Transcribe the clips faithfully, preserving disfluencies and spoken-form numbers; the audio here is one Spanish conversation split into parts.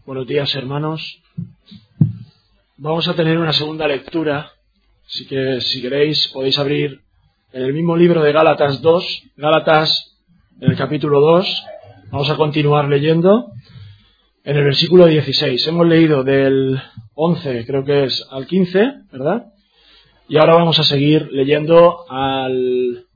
Buenos días, hermanos. Vamos a tener una segunda lectura, así que si queréis podéis abrir en el mismo libro de Gálatas dos, Gálatas en el capítulo dos, vamos a continuar leyendo en el versículo dieciséis. Hemos leído del once, creo que es, al quince, ¿verdad? Y ahora vamos a seguir leyendo al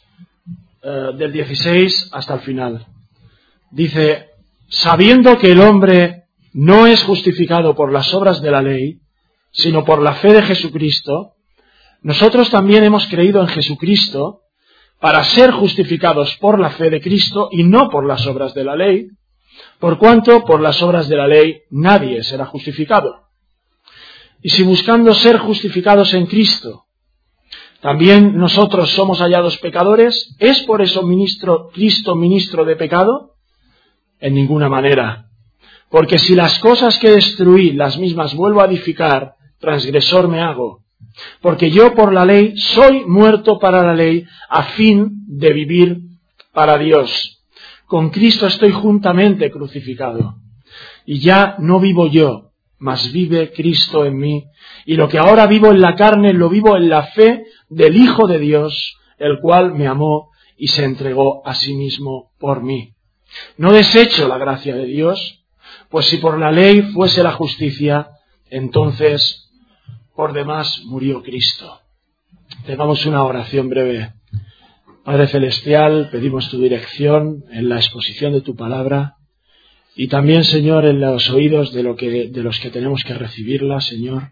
eh, del dieciséis hasta el final. Dice: sabiendo que el hombre no es justificado por las obras de la ley, sino por la fe de Jesucristo, nosotros también hemos creído en Jesucristo para ser justificados por la fe de Cristo y no por las obras de la ley, por cuanto por las obras de la ley nadie será justificado. Y si buscando ser justificados en Cristo, también nosotros somos hallados pecadores, ¿es por eso ministro, Cristo ministro de pecado? En ninguna manera. Porque si las cosas que destruí, las mismas vuelvo a edificar, transgresor me hago. Porque yo por la ley soy muerto para la ley, a fin de vivir para Dios. Con Cristo estoy juntamente crucificado. Y ya no vivo yo, mas vive Cristo en mí. Y lo que ahora vivo en la carne, lo vivo en la fe del Hijo de Dios, el cual me amó y se entregó a sí mismo por mí. No desecho la gracia de Dios, pues si por la ley fuese la justicia, entonces por demás murió Cristo. Tengamos una oración breve. Padre Celestial, pedimos tu dirección en la exposición de tu palabra y también, Señor, en los oídos de, lo que, de los que tenemos que recibirla, Señor,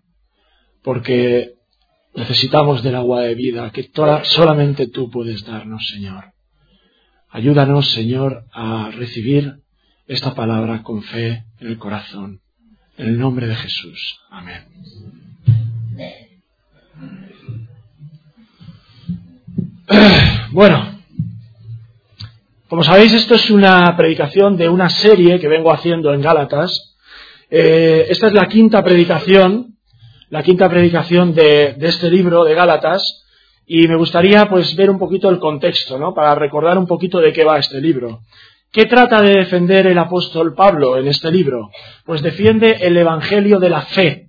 porque necesitamos del agua de vida que toda, solamente tú puedes darnos, Señor. Ayúdanos, Señor, a recibir esta palabra con fe en el corazón. En el nombre de Jesús. Amén. Bueno, como sabéis, esto es una predicación de una serie que vengo haciendo en Gálatas. Eh, esta es la quinta predicación, la quinta predicación de, de este libro de Gálatas, y me gustaría pues ver un poquito el contexto, ¿no? Para recordar un poquito de qué va este libro. ¿Qué trata de defender el apóstol Pablo en este libro? Pues defiende el evangelio de la fe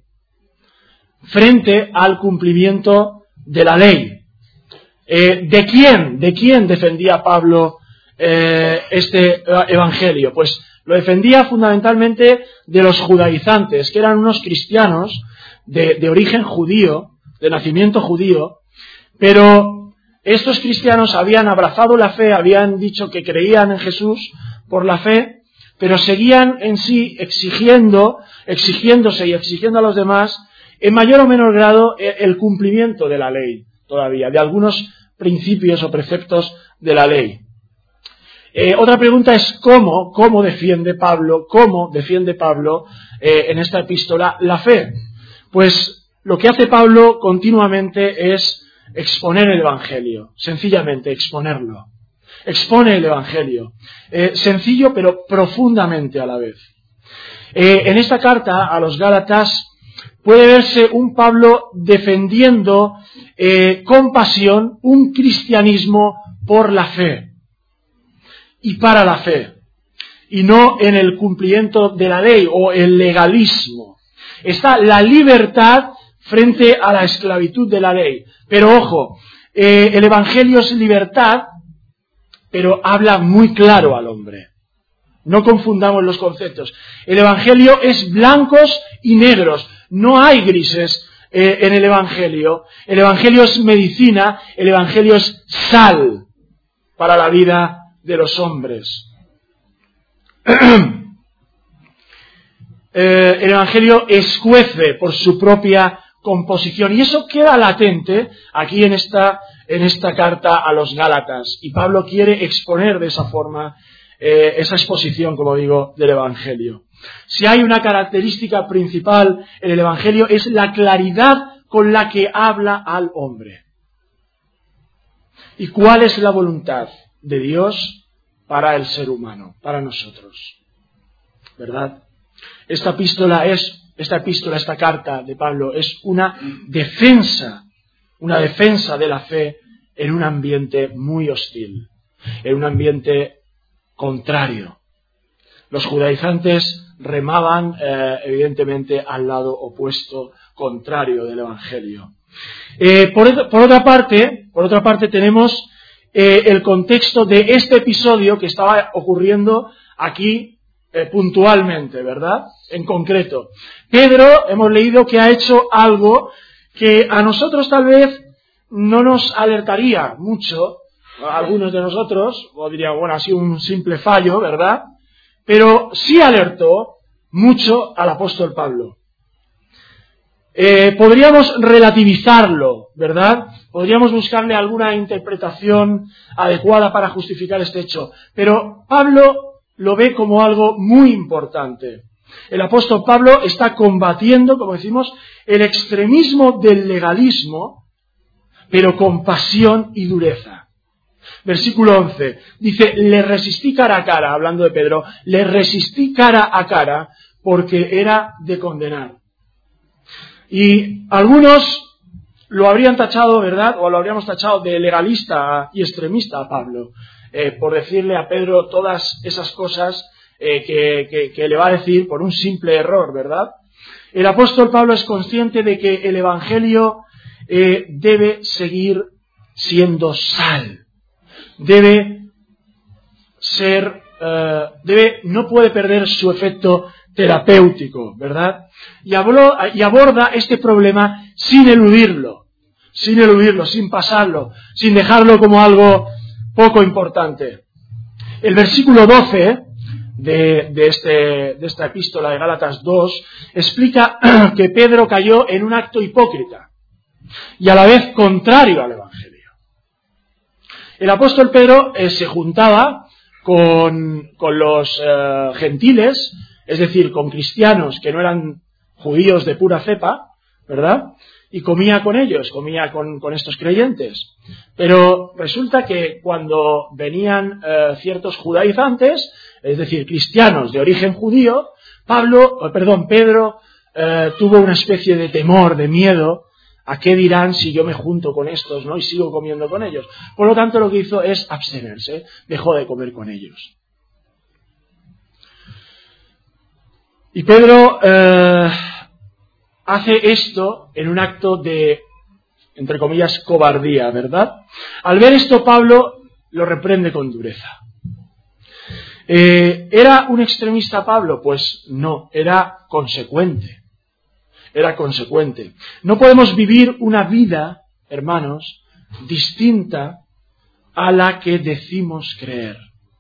frente al cumplimiento de la ley. Eh, ¿De quién? ¿De quién defendía Pablo eh, este evangelio? Pues lo defendía fundamentalmente de los judaizantes, que eran unos cristianos de, de origen judío, de nacimiento judío, pero estos cristianos habían abrazado la fe, habían dicho que creían en Jesús por la fe, pero seguían en sí exigiendo, exigiéndose y exigiendo a los demás, en mayor o menor grado, el cumplimiento de la ley todavía, de algunos principios o preceptos de la ley. Eh, otra pregunta es cómo, cómo defiende Pablo, cómo defiende Pablo eh, en esta epístola la fe. Pues lo que hace Pablo continuamente es exponer el evangelio, sencillamente exponerlo. Expone el evangelio, eh, sencillo pero profundamente a la vez. Eh, en esta carta a los Gálatas puede verse un Pablo defendiendo eh, con pasión un cristianismo por la fe y para la fe, y no en el cumplimiento de la ley o el legalismo. Está la libertad frente a la esclavitud de la ley. Pero ojo, eh, el evangelio es libertad, pero habla muy claro al hombre. No confundamos los conceptos. El evangelio es blancos y negros. No hay grises eh, en el evangelio. El evangelio es medicina, el evangelio es sal para la vida de los hombres. eh, el evangelio escuece por su propia composición, y eso queda latente aquí en esta, en esta carta a los Gálatas, y Pablo quiere exponer de esa forma eh, esa exposición, como digo, del evangelio. Si hay una característica principal en el evangelio es la claridad con la que habla al hombre. ¿Y cuál es la voluntad de Dios para el ser humano, para nosotros? ¿Verdad? Esta epístola es Esta epístola, esta carta de Pablo es una defensa, una defensa de la fe en un ambiente muy hostil, en un ambiente contrario. Los judaizantes remaban eh, evidentemente al lado opuesto, contrario del Evangelio. Eh, por, por otra parte, por otra parte tenemos eh, el contexto de este episodio que estaba ocurriendo aquí eh, puntualmente, ¿verdad? En concreto, Pedro, hemos leído que ha hecho algo que a nosotros tal vez no nos alertaría mucho, a algunos de nosotros, o diría, bueno, ha sido un simple fallo, ¿verdad? Pero sí alertó mucho al apóstol Pablo. Eh, podríamos relativizarlo, ¿verdad? Podríamos buscarle alguna interpretación adecuada para justificar este hecho, pero Pablo lo ve como algo muy importante. El apóstol Pablo está combatiendo, como decimos, el extremismo del legalismo, pero con pasión y dureza. Versículo once, dice, le resistí cara a cara, hablando de Pedro, le resistí cara a cara porque era de condenar. Y algunos lo habrían tachado, ¿verdad? O lo habríamos tachado de legalista y extremista a Pablo, eh, por decirle a Pedro todas esas cosas eh, que, que, que le va a decir por un simple error, ¿verdad? El apóstol Pablo es consciente de que el Evangelio eh, debe seguir siendo sal. Debe ser, uh, debe, no puede perder su efecto terapéutico, ¿verdad? Y, habló, y aborda este problema sin eludirlo, sin eludirlo, sin pasarlo, sin dejarlo como algo poco importante. El versículo doce de, de, este, de esta epístola de Gálatas dos explica que Pedro cayó en un acto hipócrita y a la vez contrario al Evangelio. El apóstol Pedro eh, se juntaba con, con los eh, gentiles, es decir, con cristianos que no eran judíos de pura cepa, ¿verdad? Y comía con ellos, comía con, con estos creyentes. Pero resulta que cuando venían eh, ciertos judaizantes, es decir, cristianos de origen judío, Pablo, oh, perdón, Pedro eh, tuvo una especie de temor, de miedo. ¿A qué dirán si yo me junto con estos, ¿no? Y sigo comiendo con ellos? Por lo tanto, lo que hizo es abstenerse, dejó de comer con ellos. Y Pedro eh, hace esto en un acto de, entre comillas, cobardía, ¿verdad? Al ver esto, Pablo lo reprende con dureza. Eh, ¿Era un extremista Pablo? Pues no, era consecuente. Era consecuente. No podemos vivir una vida, hermanos, distinta a la que decimos creer.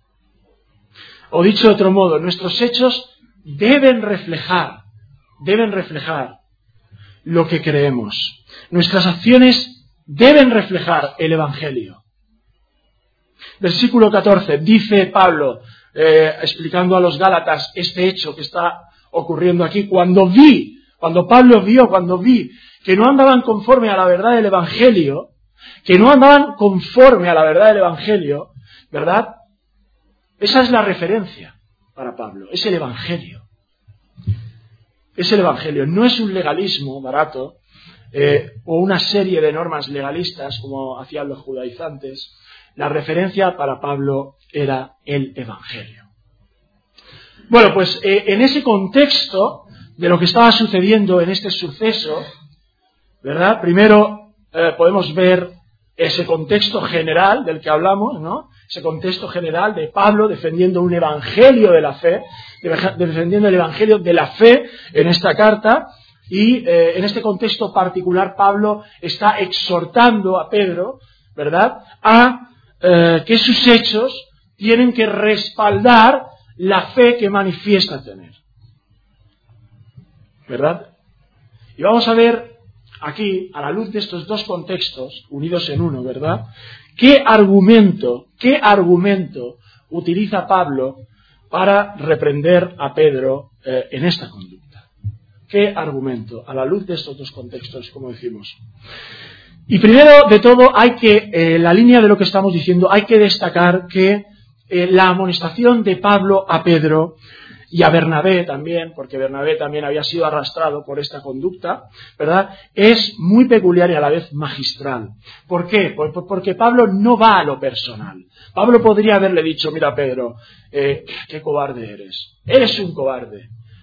O dicho de otro modo, nuestros hechos deben reflejar, deben reflejar lo que creemos. Nuestras acciones deben reflejar el Evangelio. Versículo catorce, dice Pablo, eh, explicando a los Gálatas este hecho que está ocurriendo aquí, cuando vi Cuando Pablo vio, cuando vi que no andaban conforme a la verdad del Evangelio, que no andaban conforme a la verdad del Evangelio, ¿verdad? Esa es la referencia para Pablo, es el Evangelio. Es el Evangelio, no es un legalismo barato eh, o una serie de normas legalistas como hacían los judaizantes. La referencia para Pablo era el Evangelio. Bueno, pues eh, en ese contexto de lo que estaba sucediendo en este suceso, ¿verdad? Primero eh, podemos ver ese contexto general del que hablamos, ¿no? Ese contexto general de Pablo defendiendo un evangelio de la fe, defendiendo el evangelio de la fe en esta carta, y eh, en este contexto particular Pablo está exhortando a Pedro, ¿verdad?, a eh, que sus hechos tienen que respaldar la fe que manifiesta tener. ¿Verdad? Y vamos a ver aquí, a la luz de estos dos contextos, unidos en uno, ¿verdad?, qué argumento, qué argumento utiliza Pablo para reprender a Pedro eh, en esta conducta. ¿Qué argumento? A la luz de estos dos contextos, como decimos. Y primero de todo, hay que, eh, la línea de lo que estamos diciendo, hay que destacar que eh, la amonestación de Pablo a Pedro y a Bernabé también, porque Bernabé también había sido arrastrado por esta conducta, ¿verdad?, es muy peculiar y a la vez magistral. ¿Por qué? Porque Pablo no va a lo personal. Pablo podría haberle dicho, mira Pedro, eh, qué cobarde eres, eres un cobarde,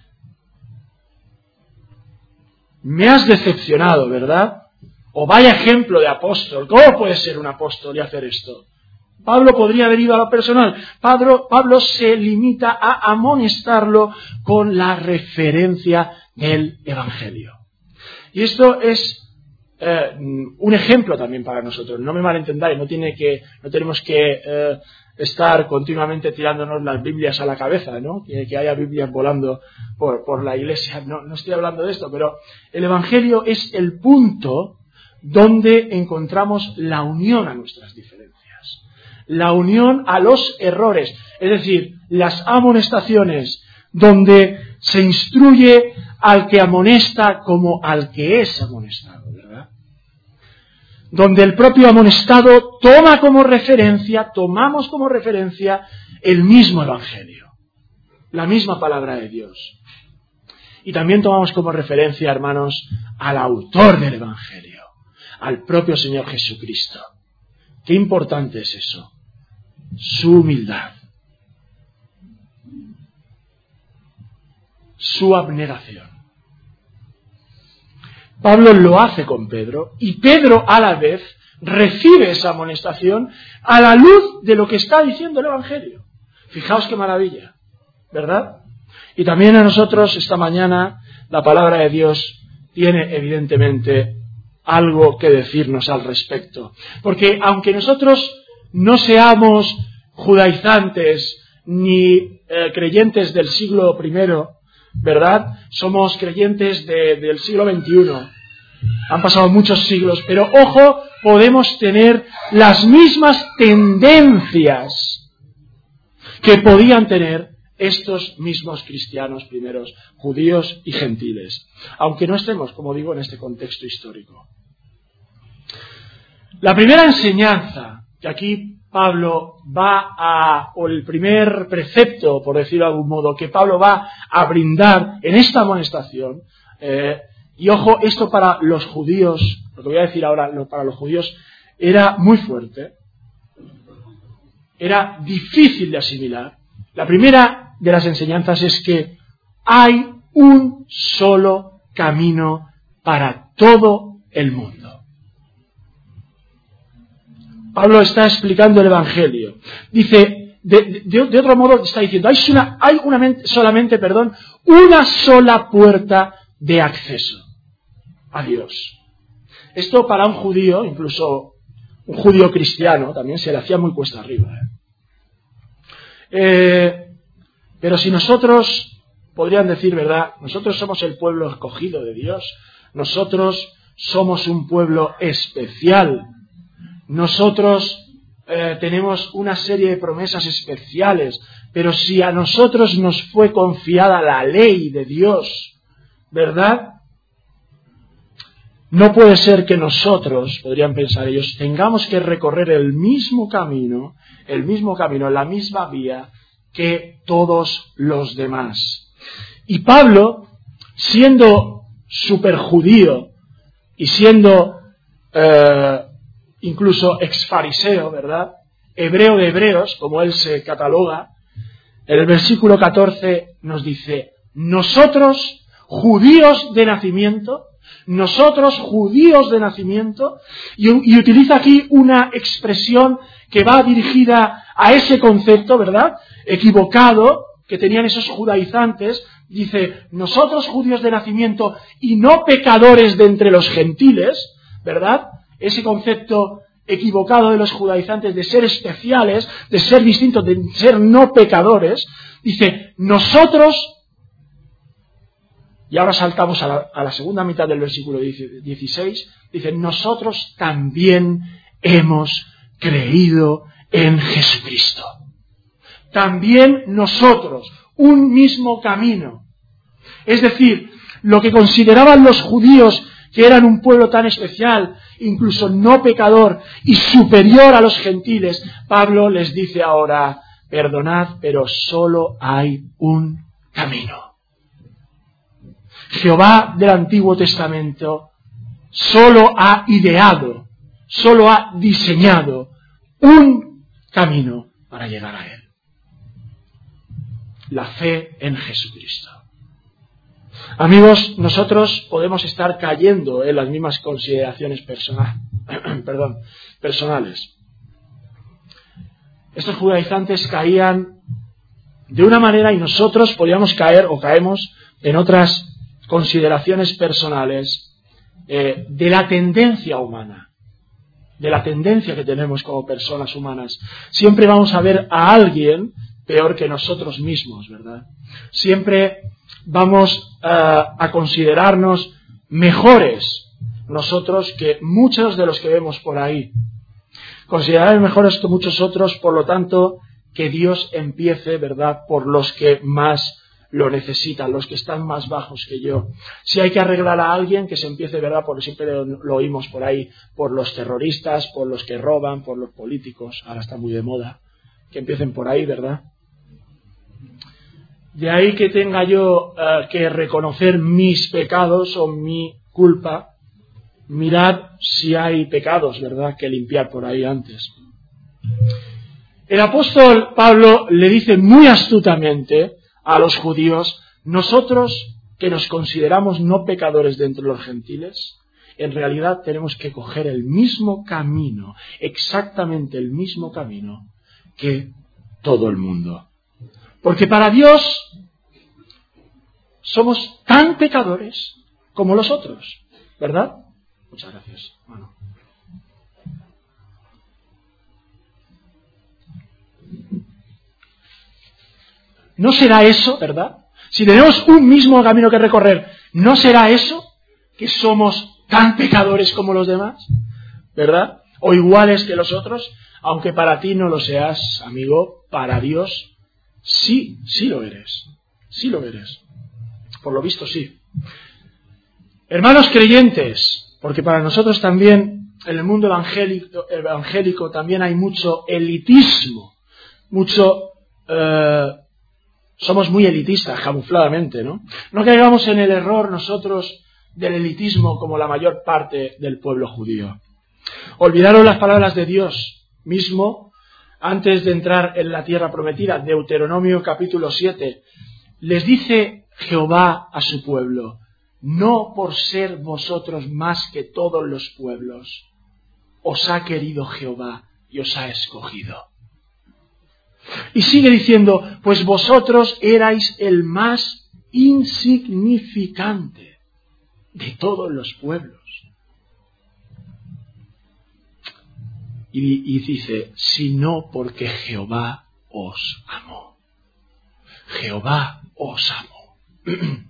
me has decepcionado, ¿verdad? O vaya ejemplo de apóstol, ¿cómo puede ser un apóstol y hacer esto? Pablo podría haber ido a lo personal. Pablo, Pablo se limita a amonestarlo con la referencia del Evangelio. Y esto es eh, un ejemplo también para nosotros. No me malentendáis, no, tiene que, no tenemos que eh, estar continuamente tirándonos las Biblias a la cabeza, ¿no? Que, que haya Biblias volando por, por la iglesia. No, no estoy hablando de esto, pero el Evangelio es el punto donde encontramos la unión a nuestras diferencias. La unión a los errores, es decir, las amonestaciones, donde se instruye al que amonesta como al que es amonestado, ¿verdad? Donde el propio amonestado toma como referencia, tomamos como referencia el mismo Evangelio, la misma palabra de Dios. Y también tomamos como referencia, hermanos, al autor del Evangelio, al propio Señor Jesucristo. Qué importante es eso. Su humildad, su abnegación. Pablo lo hace con Pedro y Pedro a la vez recibe esa amonestación a la luz de lo que está diciendo el Evangelio. Fijaos qué maravilla, ¿verdad? Y también a nosotros esta mañana la palabra de Dios tiene evidentemente algo que decirnos al respecto. Porque aunque nosotros no seamos judaizantes ni eh, creyentes del siglo primero, ¿verdad? Somos creyentes de, del siglo veintiuno. Han pasado muchos siglos, pero ojo, podemos tener las mismas tendencias que podían tener estos mismos cristianos primeros, judíos y gentiles, aunque no estemos, como digo, en este contexto histórico. La primera enseñanza que aquí Pablo va a, o el primer precepto, por decirlo de algún modo, que Pablo va a brindar en esta amonestación, eh, y ojo, esto para los judíos, lo que voy a decir ahora, para los judíos era muy fuerte, era difícil de asimilar. La primera de las enseñanzas es que hay un solo camino para todo el mundo. Pablo está explicando el Evangelio. Dice, de, de, de otro modo está diciendo, hay, una, hay una, solamente, perdón, una sola puerta de acceso a Dios. Esto para un judío, incluso un judío cristiano, también se le hacía muy cuesta arriba. ¿eh? Eh, pero si nosotros, podrían decir, ¿verdad? Nosotros somos el pueblo escogido de Dios. Nosotros somos un pueblo especial. Nosotros eh, tenemos una serie de promesas especiales, pero si a nosotros nos fue confiada la ley de Dios, ¿verdad? No puede ser que nosotros, podrían pensar ellos, tengamos que recorrer el mismo camino, el mismo camino, la misma vía que todos los demás. Y Pablo, siendo superjudío y siendo eh, incluso exfariseo, ¿verdad? Hebreo de hebreos, como él se cataloga, en el versículo catorce nos dice, nosotros, judíos de nacimiento, nosotros, judíos de nacimiento, y, y utiliza aquí una expresión que va dirigida a ese concepto, ¿verdad?, equivocado, que tenían esos judaizantes, dice, nosotros, judíos de nacimiento, y no pecadores de entre los gentiles, ¿verdad?, ese concepto equivocado de los judaizantes de ser especiales, de ser distintos, de ser no pecadores, dice, nosotros, y ahora saltamos a la, a la segunda mitad del versículo dieciséis, dice, nosotros también hemos creído en Jesucristo. También nosotros, un mismo camino. Es decir, lo que consideraban los judíos que eran un pueblo tan especial, incluso no pecador y superior a los gentiles, Pablo les dice ahora, perdonad, pero solo hay un camino. Jehová del Antiguo Testamento solo ha ideado, solo ha diseñado un camino para llegar a Él. La fe en Jesucristo. Amigos, nosotros podemos estar cayendo en las mismas consideraciones personal, perdón, personales. Estos judaizantes caían de una manera y nosotros podíamos caer o caemos en otras consideraciones personales eh, de la tendencia humana, de la tendencia que tenemos como personas humanas. Siempre vamos a ver a alguien peor que nosotros mismos, ¿verdad? Siempre vamos uh, a considerarnos mejores nosotros que muchos de los que vemos por ahí. Considerar mejores que muchos otros, por lo tanto, que Dios empiece, ¿verdad?, por los que más lo necesitan, los que están más bajos que yo. Si hay que arreglar a alguien, que se empiece, ¿verdad?, porque siempre lo, lo oímos por ahí, por los terroristas, por los que roban, por los políticos, ahora está muy de moda, que empiecen por ahí, ¿verdad? De ahí que tenga yo uh, que reconocer mis pecados o mi culpa. Mirad si hay pecados, ¿verdad?, que limpiar por ahí antes. El apóstol Pablo le dice muy astutamente a los judíos: nosotros que nos consideramos no pecadores de entre los gentiles, en realidad tenemos que coger el mismo camino, exactamente el mismo camino que todo el mundo. Porque para Dios somos tan pecadores como los otros, ¿verdad? Muchas gracias. Bueno. ¿No será eso, verdad? Si tenemos un mismo camino que recorrer, ¿no será eso que somos tan pecadores como los demás? ¿Verdad? O iguales que los otros, aunque para ti no lo seas, amigo, para Dios sí, sí lo eres. Sí lo eres. Por lo visto sí. Hermanos creyentes, porque para nosotros también, en el mundo evangélico, evangélico también hay mucho elitismo, mucho, eh, somos muy elitistas, camufladamente, ¿no? No caigamos en el error nosotros del elitismo como la mayor parte del pueblo judío. Olvidaron las palabras de Dios mismo antes de entrar en la tierra prometida. Deuteronomio capítulo siete, les dice Jehová a su pueblo: no por ser vosotros más que todos los pueblos, os ha querido Jehová y os ha escogido. Y sigue diciendo: pues vosotros erais el más insignificante de todos los pueblos. Y, y dice: sino porque Jehová os amó. Jehová os amó.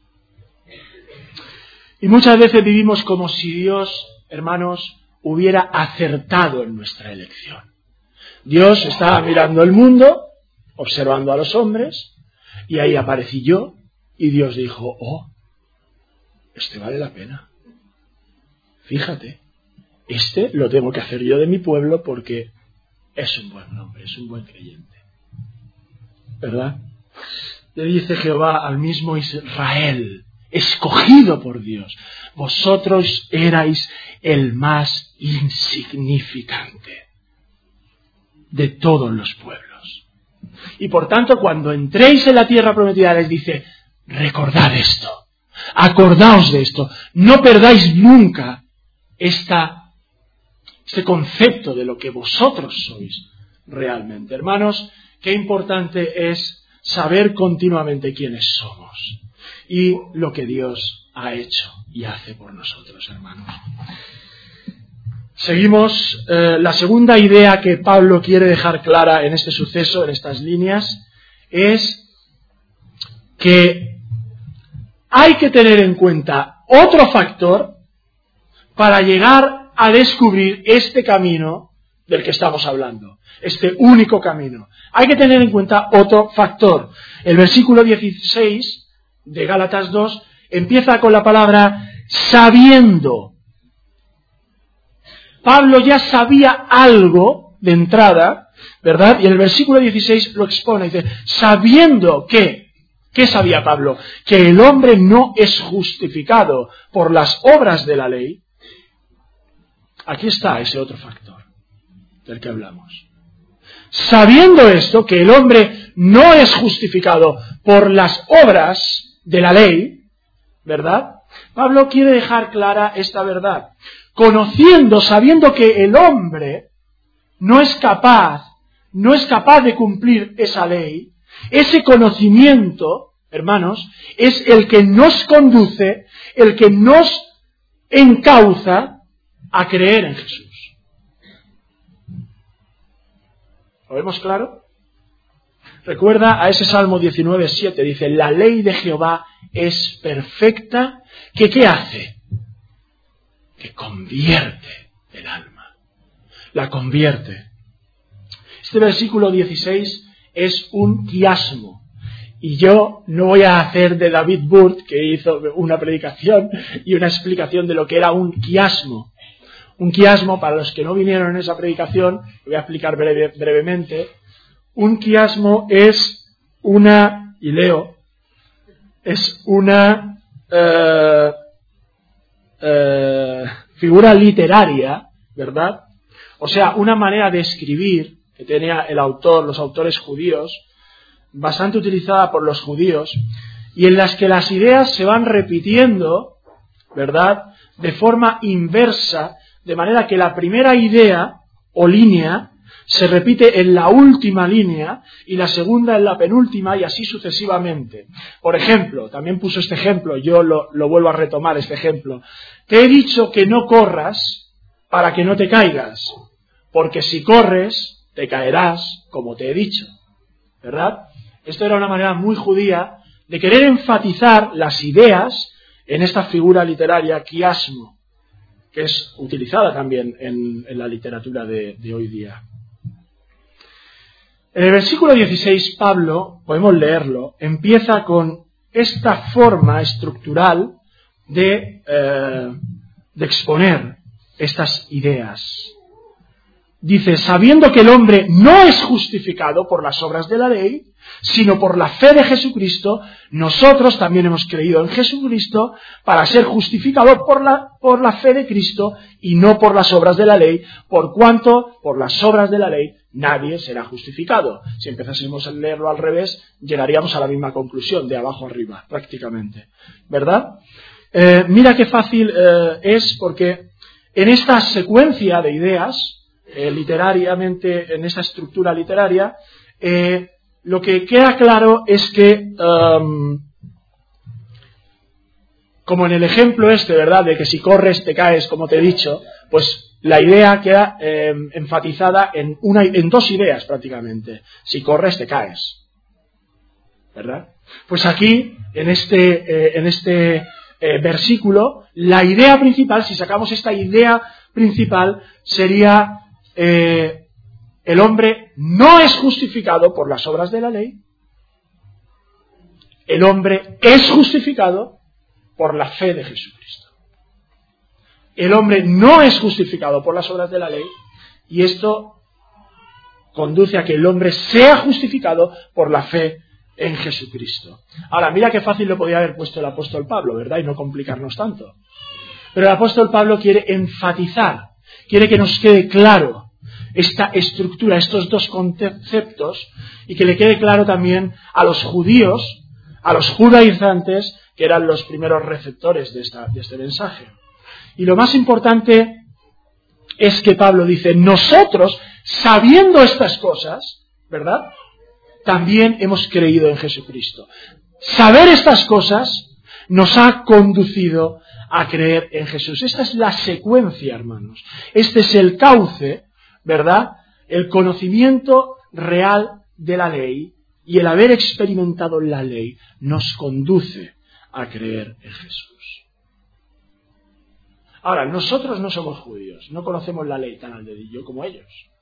Y muchas veces vivimos como si Dios, hermanos, hubiera acertado en nuestra elección. Dios estaba mirando el mundo, observando a los hombres, y ahí aparecí yo, y Dios dijo: oh, este vale la pena. Fíjate, este lo tengo que hacer yo de mi pueblo porque es un buen hombre, es un buen creyente. ¿Verdad? Le dice Jehová al mismo Israel, escogido por Dios: vosotros erais el más insignificante de todos los pueblos. Y por tanto, cuando entréis en la tierra prometida, les dice: recordad esto, acordaos de esto, no perdáis nunca esta, este concepto de lo que vosotros sois realmente. Hermanos, qué importante es saber continuamente quiénes somos y lo que Dios ha hecho y hace por nosotros, hermanos. Seguimos. Eh, la segunda idea que Pablo quiere dejar clara en este suceso, en estas líneas, es que hay que tener en cuenta otro factor para llegar a descubrir este camino del que estamos hablando, este único camino. Hay que tener en cuenta otro factor. El versículo dieciséis de Gálatas dos empieza con la palabra sabiendo. Pablo ya sabía algo de entrada, ¿verdad? Y en el versículo dieciséis lo expone, dice: sabiendo que, ¿qué sabía Pablo? Que el hombre no es justificado por las obras de la ley. Aquí está ese otro factor del que hablamos. Sabiendo esto, que el hombre no es justificado por las obras de la ley, ¿verdad? Pablo quiere dejar clara esta verdad. Conociendo, sabiendo que el hombre no es capaz, no es capaz de cumplir esa ley, ese conocimiento, hermanos, es el que nos conduce, el que nos encauza a creer en Jesús. ¿Lo vemos claro? Recuerda a ese Salmo diecinueve siete, dice, la ley de Jehová es perfecta, que ¿qué hace? Que convierte el alma, la convierte. Este versículo dieciséis es un quiasmo, y yo no voy a hacer de David Burt, que hizo una predicación y una explicación de lo que era un quiasmo. Un quiasmo, para los que no vinieron en esa predicación, lo voy a explicar breve, brevemente. Un quiasmo es una, y leo, es una eh, eh, figura literaria, ¿verdad? O sea, una manera de escribir que tenía el autor, los autores judíos, bastante utilizada por los judíos, y en las que las ideas se van repitiendo, ¿verdad?, de forma inversa, de manera que la primera idea o línea se repite en la última línea y la segunda en la penúltima y así sucesivamente. Por ejemplo, también puso este ejemplo, yo lo, lo vuelvo a retomar este ejemplo. Te he dicho que no corras para que no te caigas, porque si corres te caerás como te he dicho, ¿verdad? Esto era una manera muy judía de querer enfatizar las ideas en esta figura literaria quiasmo, que es utilizada también en, en la literatura de, de hoy día. En el versículo dieciséis, Pablo, podemos leerlo, empieza con esta forma estructural de, eh, de exponer estas ideas. Dice, sabiendo que el hombre no es justificado por las obras de la ley, sino por la fe de Jesucristo, nosotros también hemos creído en Jesucristo para ser justificados por la, por la fe de Cristo y no por las obras de la ley, por cuanto por las obras de la ley nadie será justificado. Si empezásemos a leerlo al revés, llegaríamos a la misma conclusión, de abajo arriba, prácticamente. ¿Verdad? Eh, mira qué fácil eh, es, porque en esta secuencia de ideas, eh, literariamente, en esta estructura literaria, eh, lo que queda claro es que, um, como en el ejemplo este, ¿verdad?, de que si corres te caes, como te he dicho, pues la idea queda eh, enfatizada en, una, en dos ideas prácticamente. Si corres te caes, ¿verdad? Pues aquí, en este, eh, en este eh, versículo, la idea principal, si sacamos esta idea principal, sería eh, el hombre no es justificado por las obras de la ley, el hombre es justificado por la fe de Jesucristo. El hombre no es justificado por las obras de la ley, y esto conduce a que el hombre sea justificado por la fe en Jesucristo. Ahora, mira qué fácil lo podía haber puesto el apóstol Pablo, ¿verdad? Y no complicarnos tanto. Pero el apóstol Pablo quiere enfatizar, quiere que nos quede claro esta estructura, estos dos conceptos, y que le quede claro también a los judíos, a los judaizantes, que eran los primeros receptores de, esta, de este mensaje. Y lo más importante es que Pablo dice, nosotros, sabiendo estas cosas, ¿verdad?, también hemos creído en Jesucristo. Saber estas cosas nos ha conducido a creer en Jesús. Esta es la secuencia, hermanos. Este es el cauce, ¿verdad?, el conocimiento real de la ley, y el haber experimentado la ley nos conduce a creer en Jesús. Ahora, nosotros no somos judíos, no conocemos la ley tan al dedillo como ellos.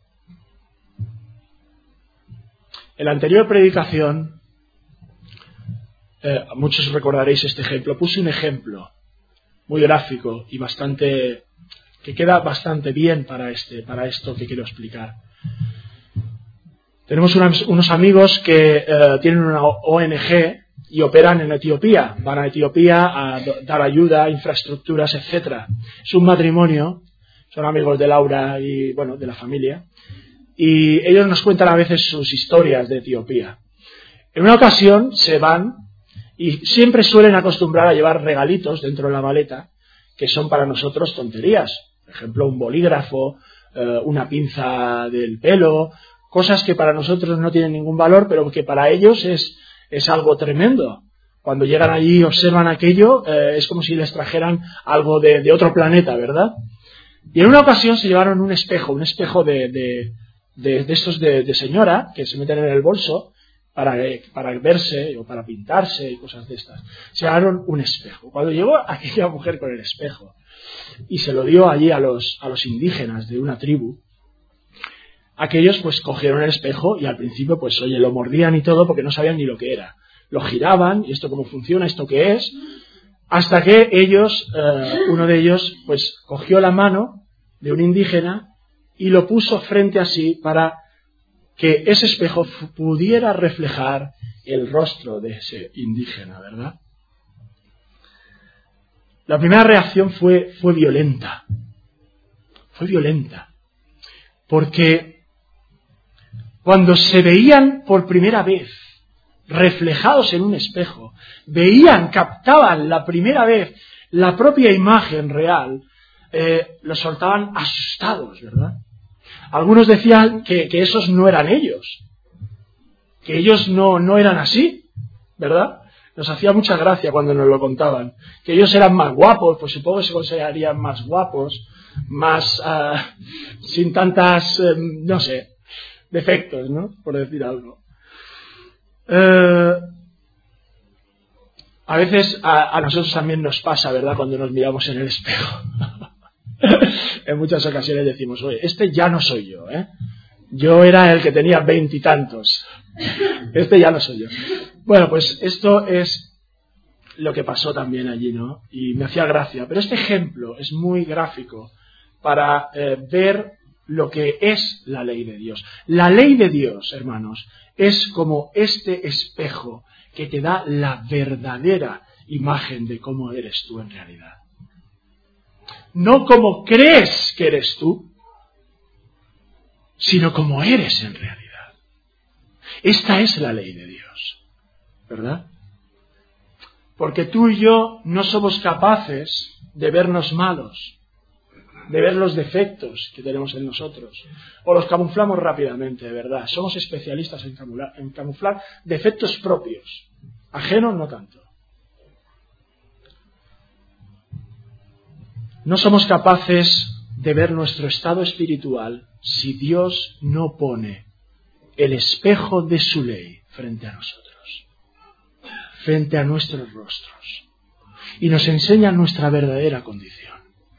En la anterior predicación, eh, muchos recordaréis este ejemplo, puse un ejemplo muy gráfico y bastante, que queda bastante bien para, este, para esto que quiero explicar. Tenemos unos, unos amigos que eh, tienen una O N G y operan en Etiopía. Van a Etiopía a dar ayuda, infraestructuras, etcétera. Es un matrimonio, son amigos de Laura y, bueno, de la familia. Y ellos nos cuentan a veces sus historias de Etiopía. En una ocasión se van Y siempre suelen acostumbrar a llevar regalitos dentro de la maleta que son para nosotros tonterías. Por ejemplo, un bolígrafo, eh, una pinza del pelo, cosas que para nosotros no tienen ningún valor, pero que para ellos es, es algo tremendo. Cuando llegan allí y observan aquello, eh, es como si les trajeran algo de, de otro planeta, ¿verdad? Y en una ocasión se llevaron un espejo, un espejo de, de, de, de estos de, de señora, que se meten en el bolso para, para verse o para pintarse y cosas de estas. Se llevaron un espejo. Cuando llegó aquella mujer con el espejo y se lo dio allí a los, a los indígenas de una tribu, aquellos pues cogieron el espejo y al principio pues oye, lo mordían y todo porque no sabían ni lo que era. Lo giraban, y esto cómo funciona, esto qué es, hasta que ellos, eh, uno de ellos, pues cogió la mano de un indígena y lo puso frente a sí para que ese espejo pudiera reflejar el rostro de ese indígena, ¿verdad? La primera reacción fue, fue violenta, fue violenta, porque cuando se veían por primera vez reflejados en un espejo, veían, captaban la primera vez la propia imagen real, eh, los soltaban asustados, ¿verdad? Algunos decían que, que esos no eran ellos, que ellos no, no eran así, ¿verdad? Nos hacía mucha gracia cuando nos lo contaban, que ellos eran más guapos, pues supongo que se considerarían más guapos, más, uh, sin tantas, eh, no sé, defectos, ¿no? Por decir algo. Eh, a veces a, a nosotros también nos pasa, ¿verdad?, cuando nos miramos en el espejo. En muchas ocasiones decimos, oye, este ya no soy yo, ¿eh? Yo era el que tenía veintitantos. Este ya no soy yo. Bueno, pues esto es lo que pasó también allí, ¿no? Y me hacía gracia. Pero este ejemplo es muy gráfico para eh, ver lo que es la ley de Dios. La ley de Dios, hermanos, es como este espejo que te da la verdadera imagen de cómo eres tú en realidad. No como crees que eres tú, sino como eres en realidad. Esta es la ley de Dios, ¿verdad? Porque tú y yo no somos capaces de vernos malos, de ver los defectos que tenemos en nosotros, o los camuflamos rápidamente, de verdad. Somos especialistas en camuflar, en camuflar defectos propios, ajenos no tanto. No somos capaces de ver nuestro estado espiritual si Dios no pone el espejo de su ley frente a nosotros, frente a nuestros rostros, y nos enseña nuestra verdadera condición.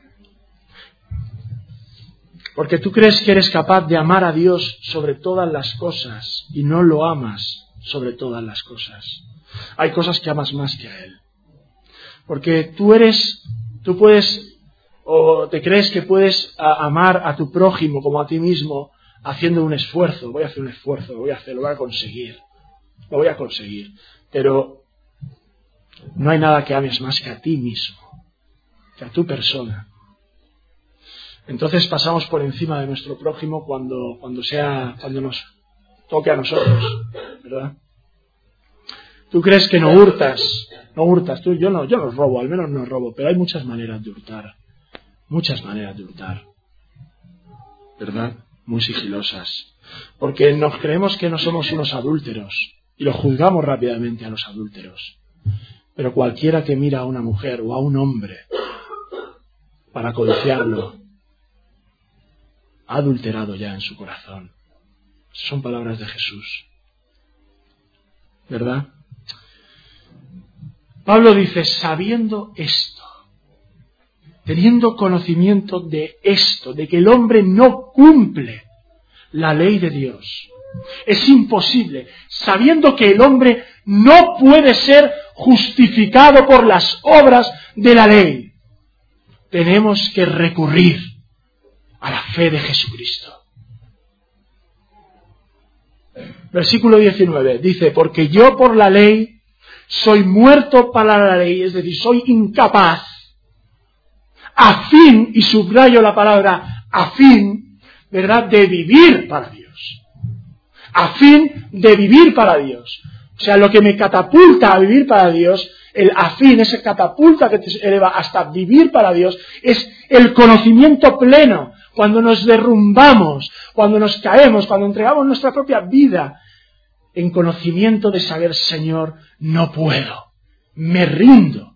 Porque tú crees que eres capaz de amar a Dios sobre todas las cosas y no lo amas sobre todas las cosas. Hay cosas que amas más que a Él. Porque tú eres, tú puedes, o te crees que puedes amar a tu prójimo como a ti mismo haciendo un esfuerzo. Voy a hacer un esfuerzo, lo voy a hacer, lo voy a conseguir. Lo voy a conseguir. Pero no hay nada que ames más que a ti mismo, que a tu persona. Entonces pasamos por encima de nuestro prójimo cuando, cuando sea, cuando nos toque a nosotros, ¿verdad? Tú crees que no hurtas, no hurtas, tú, yo no, yo no robo, al menos no robo, pero hay muchas maneras de hurtar, muchas maneras de hurtar, ¿verdad? Muy sigilosas, porque nos creemos que no somos unos adúlteros y lo juzgamos rápidamente a los adúlteros, pero cualquiera que mira a una mujer o a un hombre para codiciarlo, ha adulterado ya en su corazón. Son palabras de Jesús, ¿verdad? Pablo dice, sabiendo esto, teniendo conocimiento de esto, de que el hombre no cumple la ley de Dios, es imposible, sabiendo que el hombre no puede ser justificado por las obras de la ley, tenemos que recurrir a la fe de Jesucristo. Versículo diecinueve dice, porque yo por la ley soy muerto para la ley, es decir, soy incapaz, a fin, y subrayo la palabra a fin, ¿verdad?, de vivir para Dios. A fin de vivir para Dios. O sea, lo que me catapulta a vivir para Dios, el afín, ese catapulta que te eleva hasta vivir para Dios, es el conocimiento pleno. Cuando nos derrumbamos, cuando nos caemos, cuando entregamos nuestra propia vida en conocimiento de saber, Señor, no puedo, me rindo.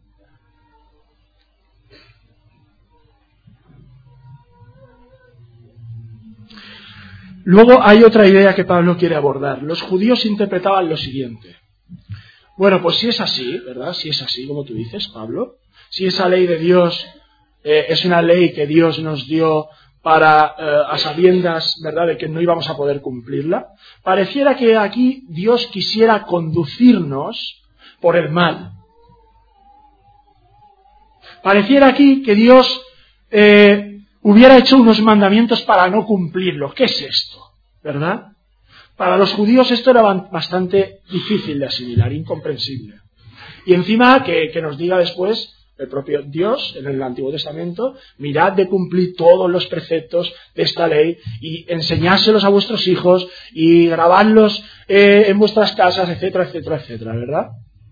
Luego hay otra idea que Pablo quiere abordar. Los judíos interpretaban lo siguiente. Bueno, pues si es así, ¿verdad? Si es así, como tú dices, Pablo, si esa ley de Dios eh, es una ley que Dios nos dio para, eh, a sabiendas, ¿verdad?, de que no íbamos a poder cumplirla, pareciera que aquí Dios quisiera conducirnos por el mal. Pareciera aquí que Dios eh, hubiera hecho unos mandamientos para no cumplirlos. ¿Qué es esto? ¿Verdad? Para los judíos esto era bastante difícil de asimilar, incomprensible. Y encima que, que nos diga después el propio Dios en el Antiguo Testamento, mirad de cumplir todos los preceptos de esta ley y enseñárselos a vuestros hijos y grabadlos eh, en vuestras casas, etcétera, etcétera, etcétera, ¿verdad?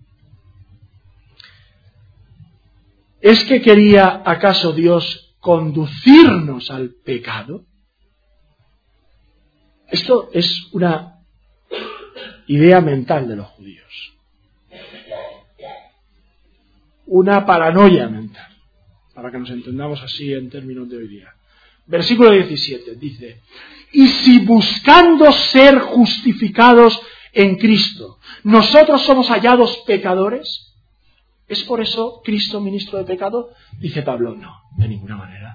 ¿Es que quería acaso Dios conducirnos al pecado? Esto es una idea mental de los judíos. Una paranoia mental, para que nos entendamos así en términos de hoy día. Versículo diecisiete dice: y si buscando ser justificados en Cristo, nosotros somos hallados pecadores, ¿es por eso Cristo ministro de pecado? Dice Pablo, no, de ninguna manera.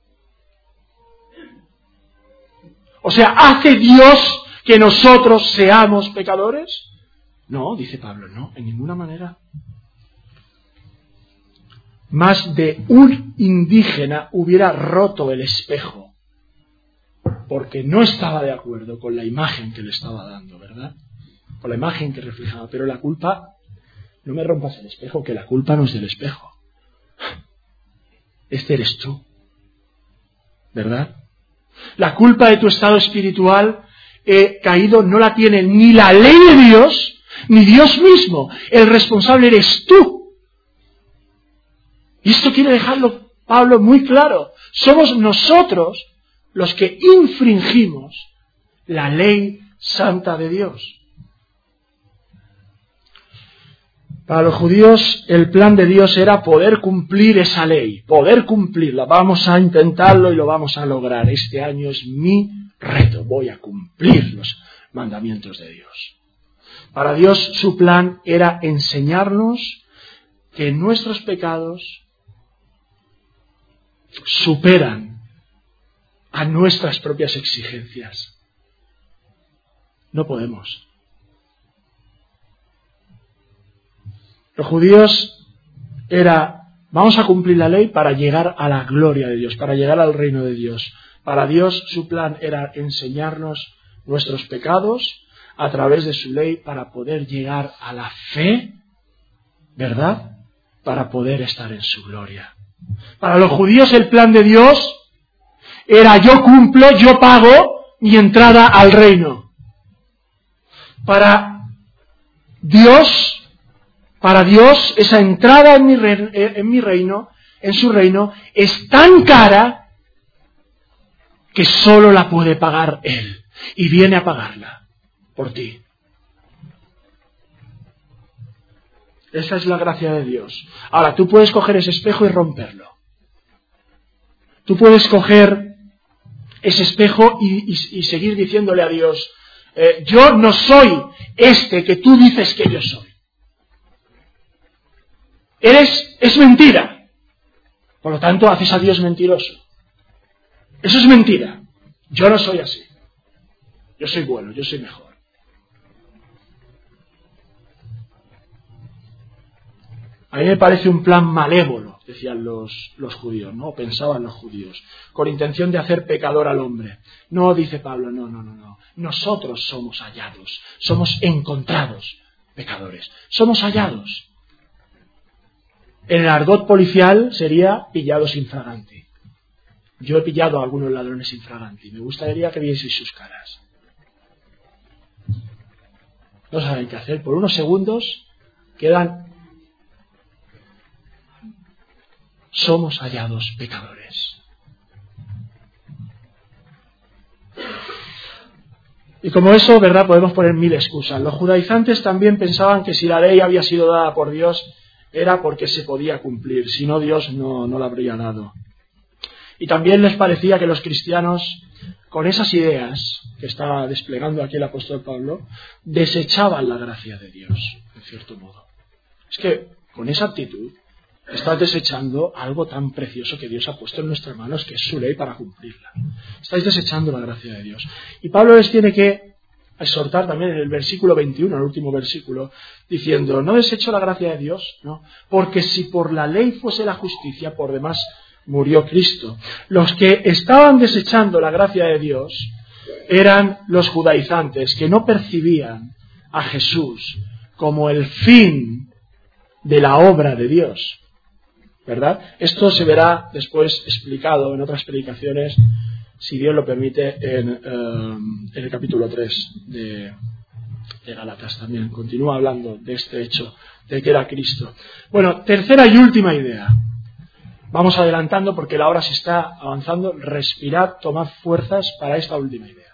O sea, ¿hace Dios que nosotros seamos pecadores? No, dice Pablo, no, en ninguna manera. Más de un indígena hubiera roto el espejo, porque no estaba de acuerdo con la imagen que le estaba dando, ¿verdad? Con la imagen que reflejaba. Pero la culpa, no me rompas el espejo, que la culpa no es del espejo. Este eres tú, ¿verdad? La culpa de tu estado espiritual eh, caído no la tiene ni la ley de Dios, ni Dios mismo. El responsable eres tú. Y esto quiere dejarlo Pablo muy claro. Somos nosotros los que infringimos la ley santa de Dios. Para los judíos el plan de Dios era poder cumplir esa ley, poder cumplirla. Vamos a intentarlo y lo vamos a lograr. Este año es mi reto, voy a cumplir los mandamientos de Dios. Para Dios su plan era enseñarnos que nuestros pecados superan a nuestras propias exigencias. No podemos. Los judíos era, vamos a cumplir la ley para llegar a la gloria de Dios, para llegar al reino de Dios. Para Dios su plan era enseñarnos nuestros pecados a través de su ley para poder llegar a la fe, ¿verdad? Para poder estar en su gloria. Para los judíos el plan de Dios era yo cumplo, yo pago mi entrada al reino. Para Dios, para Dios esa entrada en mi, reino, en mi reino, en su reino, es tan cara que solo la puede pagar Él. Y viene a pagarla por ti. Esa es la gracia de Dios. Ahora, tú puedes coger ese espejo y romperlo. Tú puedes coger ese espejo y, y, y seguir diciéndole a Dios, eh, yo no soy este que tú dices que yo soy. Eres, es mentira. Por lo tanto, haces a Dios mentiroso. Eso es mentira. Yo no soy así. Yo soy bueno, yo soy mejor. A mí me parece un plan malévolo, decían los, los judíos, ¿no? Pensaban los judíos, con intención de hacer pecador al hombre. No, dice Pablo, no, no, no, no. Nosotros somos hallados, somos encontrados pecadores, somos hallados. En el argot policial sería pillados infraganti. Yo he pillado a algunos ladrones infraganti, me gustaría que vieseis sus caras. no saben qué hacer. Por unos segundos quedan, somos hallados pecadores. Y como eso, ¿verdad?, podemos poner mil excusas. Los judaizantes también pensaban que si la ley había sido dada por Dios era porque se podía cumplir, si no Dios no, no la habría dado. Y también les parecía que los cristianos, con esas ideas que está desplegando aquí el apóstol Pablo, desechaban la gracia de Dios, en cierto modo. Es que con esa actitud estás desechando algo tan precioso que Dios ha puesto en nuestras manos, que es su ley, para cumplirla. Estáis desechando la gracia de Dios. Y Pablo les tiene que exhortar también en el versículo veintiuno, el último versículo, diciendo, no desecho la gracia de Dios, no, porque si por la ley fuese la justicia, por demás murió Cristo. Los que estaban desechando la gracia de Dios eran los judaizantes, que no percibían a Jesús como el fin de la obra de Dios, ¿verdad? Esto se verá después explicado en otras predicaciones, si Dios lo permite, en, uh, en el capítulo tres de, de Gálatas también. Continúa hablando de este hecho, de que era Cristo. Bueno, tercera y última idea. Vamos adelantando porque la hora se está avanzando. Respirad, tomad fuerzas para esta última idea.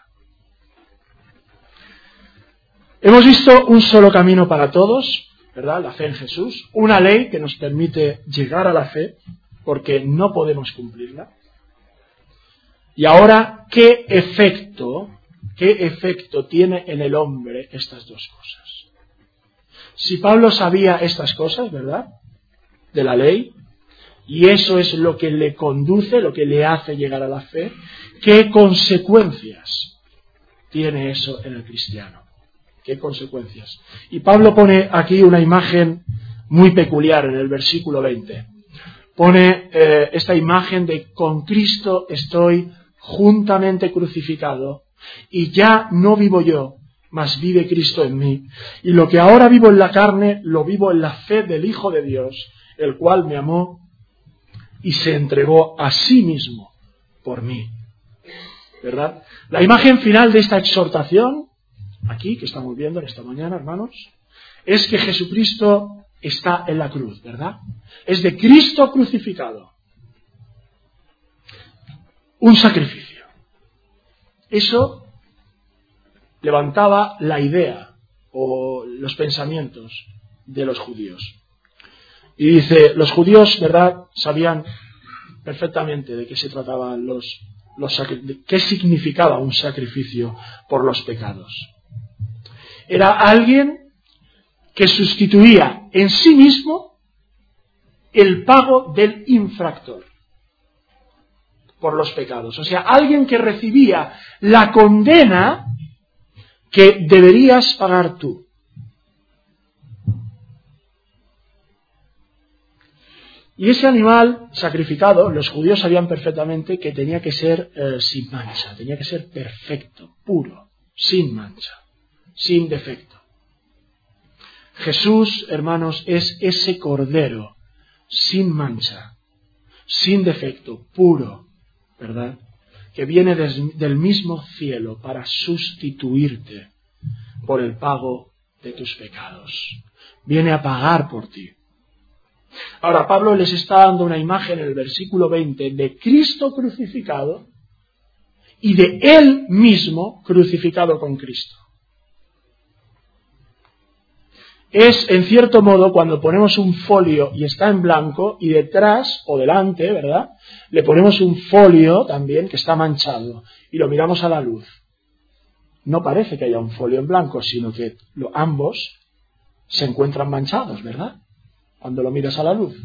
Hemos visto un solo camino para todos, ¿verdad? La fe en Jesús. Una ley que nos permite llegar a la fe porque no podemos cumplirla. Y ahora, ¿qué efecto, qué efecto tiene en el hombre estas dos cosas? Si Pablo sabía estas cosas, ¿verdad?, de la ley, y eso es lo que le conduce, lo que le hace llegar a la fe, ¿qué consecuencias tiene eso en el cristiano? ¿Qué consecuencias? Y Pablo pone aquí una imagen muy peculiar en el versículo veinte. Pone eh, esta imagen de con Cristo estoy juntamente crucificado, y ya no vivo yo, mas vive Cristo en mí. Y lo que ahora vivo en la carne, lo vivo en la fe del Hijo de Dios, el cual me amó y se entregó a sí mismo por mí. ¿Verdad? La imagen final de esta exhortación, aquí, que estamos viendo en esta mañana, hermanos, es que Jesucristo está en la cruz, ¿verdad? Es de Cristo crucificado. Un sacrificio. Eso levantaba la idea o los pensamientos de los judíos. Y dice, los judíos, ¿verdad?, sabían perfectamente de qué se trataban los, los de qué significaba un sacrificio por los pecados. Era alguien que sustituía en sí mismo el pago del infractor por los pecados. O sea, alguien que recibía la condena que deberías pagar tú. Y ese animal sacrificado, los judíos sabían perfectamente que tenía que ser eh, sin mancha, tenía que ser perfecto, puro, sin mancha, sin defecto. Jesús, hermanos, es ese cordero sin mancha, sin defecto, puro, ¿verdad?, que viene des, del mismo cielo para sustituirte por el pago de tus pecados. Viene a pagar por ti. Ahora, Pablo les está dando una imagen en el versículo veinte de Cristo crucificado y de Él mismo crucificado con Cristo. Es, en cierto modo, cuando ponemos un folio y está en blanco y detrás o delante, ¿verdad?, le ponemos un folio también que está manchado y lo miramos a la luz. No parece que haya un folio en blanco, sino que lo, ambos se encuentran manchados, ¿verdad?, cuando lo miras a la luz.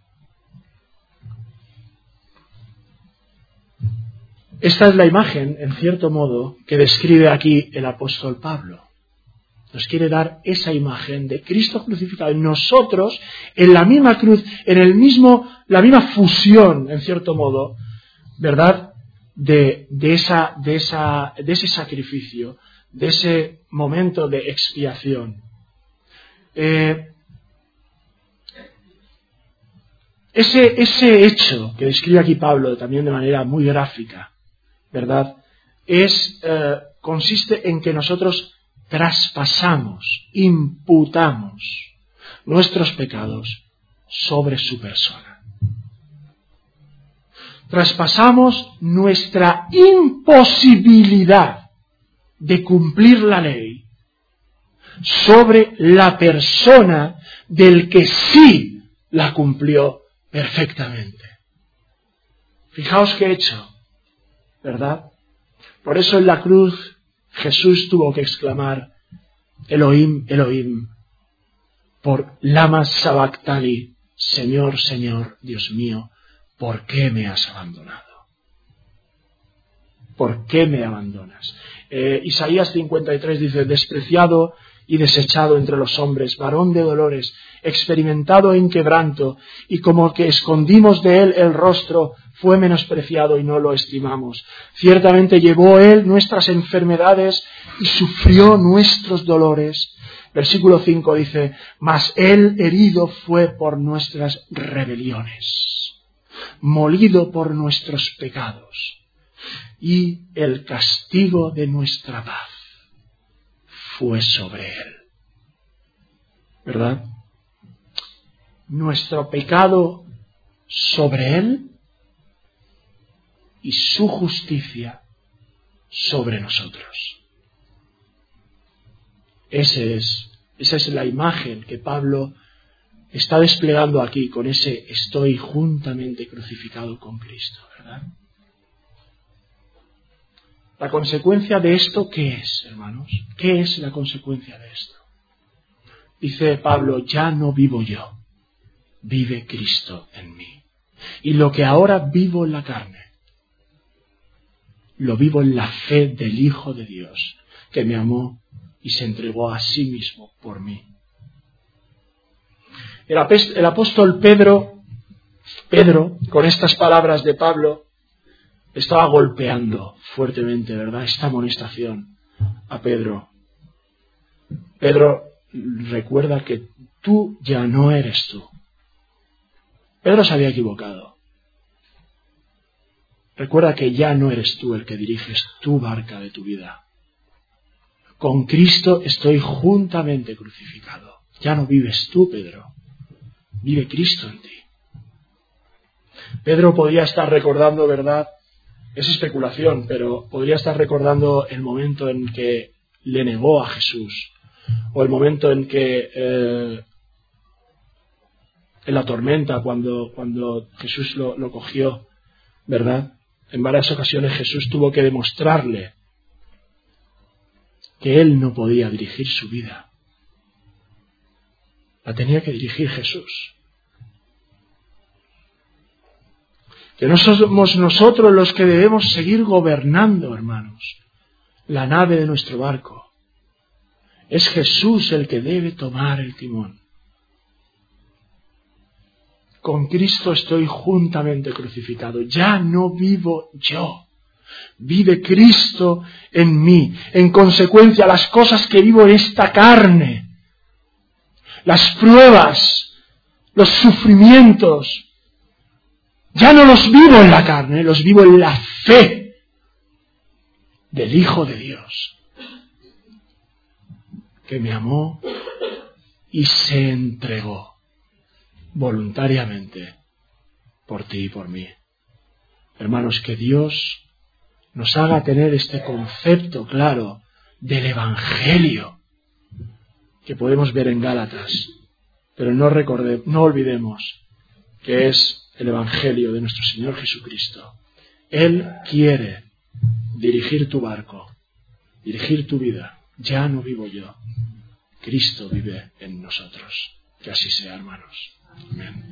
Esta es la imagen, en cierto modo, que describe aquí el apóstol Pablo. Nos quiere dar esa imagen de Cristo crucificado en nosotros, en la misma cruz, en el mismo, la misma fusión, en cierto modo, ¿verdad?, de, de, esa, de, esa, de ese sacrificio, de ese momento de expiación. Eh, ese, ese hecho que describe aquí Pablo también de manera muy gráfica, ¿verdad?, es, eh, consiste en que nosotros traspasamos, imputamos nuestros pecados sobre su persona. Traspasamos nuestra imposibilidad de cumplir la ley sobre la persona del que sí la cumplió perfectamente. Fijaos qué hecho, ¿verdad? Por eso en la cruz Jesús tuvo que exclamar: Elohim, Elohim, por lama sabactani, Señor, Señor, Dios mío, ¿por qué me has abandonado? ¿Por qué me abandonas? Eh, Isaías cincuenta y tres dice: despreciado y desechado entre los hombres, varón de dolores, experimentado en quebranto, y como que escondimos de él el rostro, fue menospreciado y no lo estimamos. Ciertamente llevó él nuestras enfermedades y sufrió nuestros dolores. Versículo cinco dice: mas él herido fue por nuestras rebeliones, molido por nuestros pecados, y el castigo de nuestra paz fue sobre él. ¿Verdad? Nuestro pecado sobre él y su justicia sobre nosotros. Ese es, esa es la imagen que Pablo está desplegando aquí con ese estoy juntamente crucificado con Cristo, ¿verdad? La consecuencia de esto, ¿qué es, hermanos? ¿Qué es la consecuencia de esto? Dice Pablo: ya no vivo yo, vive Cristo en mí. Y lo que ahora vivo en la carne, lo vivo en la fe del Hijo de Dios, que me amó y se entregó a sí mismo por mí. El, apest- el apóstol Pedro, Pedro, con estas palabras de Pablo, estaba golpeando fuertemente, ¿verdad?, esta amonestación a Pedro. Pedro, recuerda que tú ya no eres tú. Pedro se había equivocado. Recuerda que ya no eres tú el que diriges tu barca de tu vida. Con Cristo estoy juntamente crucificado. Ya no vives tú, Pedro. Vive Cristo en ti. Pedro podría estar recordando, ¿verdad?, es especulación, pero podría estar recordando el momento en que le negó a Jesús, o el momento en que eh, en la tormenta, cuando, cuando Jesús lo, lo cogió, ¿verdad? En varias ocasiones Jesús tuvo que demostrarle que él no podía dirigir su vida. La tenía que dirigir Jesús. Que no somos nosotros los que debemos seguir gobernando, hermanos, la nave de nuestro barco. Es Jesús el que debe tomar el timón. Con Cristo estoy juntamente crucificado. Ya no vivo yo. Vive Cristo en mí. En consecuencia, las cosas que vivo en esta carne, las pruebas, los sufrimientos, ya no los vivo en la carne, los vivo en la fe del Hijo de Dios, que me amó y se entregó voluntariamente por ti y por mí. Hermanos, que Dios nos haga tener este concepto claro del Evangelio que podemos ver en Gálatas, pero no recorde, no olvidemos que es el Evangelio de nuestro Señor Jesucristo. Él quiere dirigir tu barco, dirigir tu vida. Ya no vivo yo. Cristo vive en nosotros. Que así sea, hermanos. Amén.